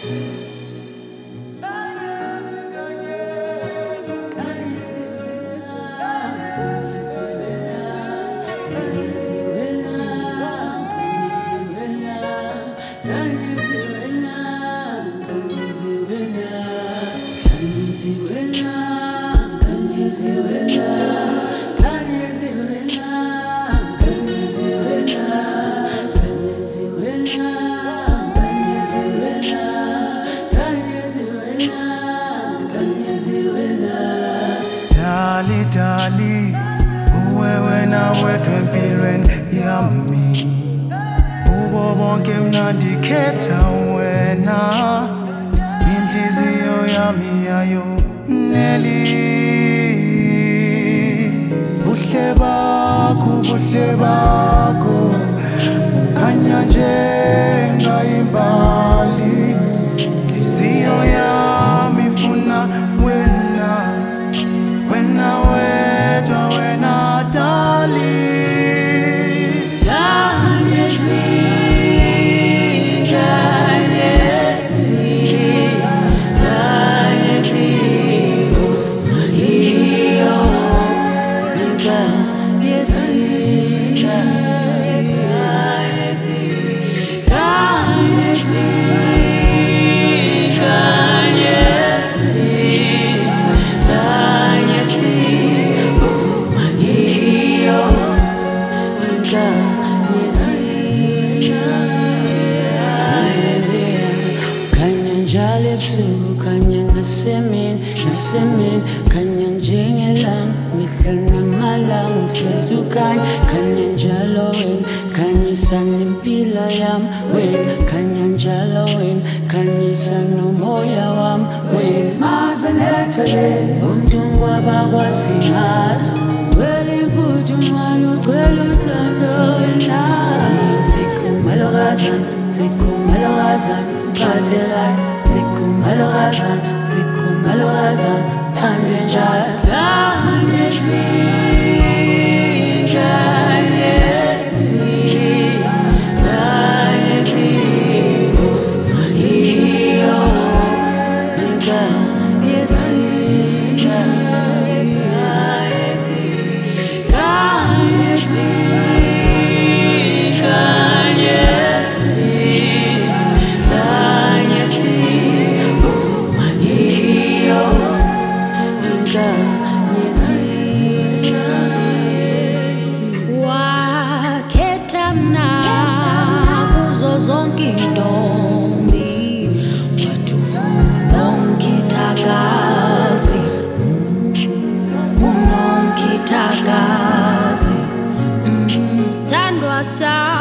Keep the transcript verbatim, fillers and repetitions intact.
Dali dali, uwewe nawe twempilweni yami. Ubo bonke mnandikhetha wena, inhliziyo yami yayo neli. Buhle bakho, buhle bakho, bukhanya njengayimbali. Inhliziyo yami ifuna wena, wena wedwa, wena dali. Kanya nasemin, nasemin, kanya njengelan, mihla namalang uhlezukany, kanya njalo win, kanya sanimpilo yam win, kanya njalo win, kanya sanomoya wam win. Mazanethele, umntu wabakwazi ngalo, wele mfuthi umalo, wele uthando wena. Tsikumalorazan, tsikumalorazan, patelas. Malheureusement, c'est comme malheureusement, tant de gens gagnent ici, gagnent ici, gagnent ici, oh, iyo, gagnent ici, gagnent ici, gagnent ici, gagnent ici. Wakhetha mna kuzo zonke intombi, wathi ufuna unomkhithakazi, unomkhithakazi, sithandwa sa